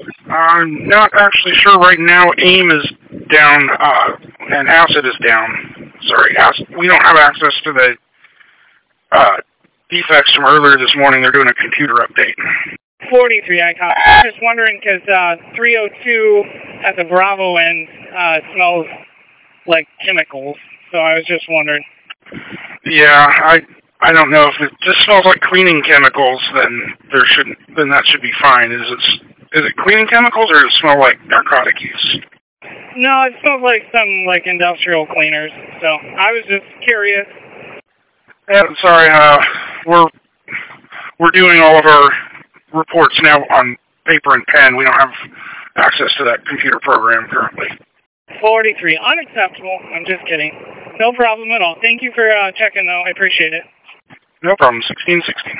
I'm not actually sure right now. AIM is down, and ACID is down. Sorry, we don't have access to the defects from earlier this morning. They're doing a computer update. 43, I caught. I was just wondering because 302 at the Bravo end smells like chemicals, so I was just wondering. Yeah, I don't know if it just smells like cleaning chemicals. Then that should be fine. Is it cleaning chemicals or does it smell like narcotic use? No, it smells like some industrial cleaners. So I was just curious. Yeah, sorry. We're doing all of our reports now on paper and pen. We don't have access to that computer program currently. 43, unacceptable. I'm just kidding. No problem at all. Thank you for checking, though. I appreciate it. No problem. 1616.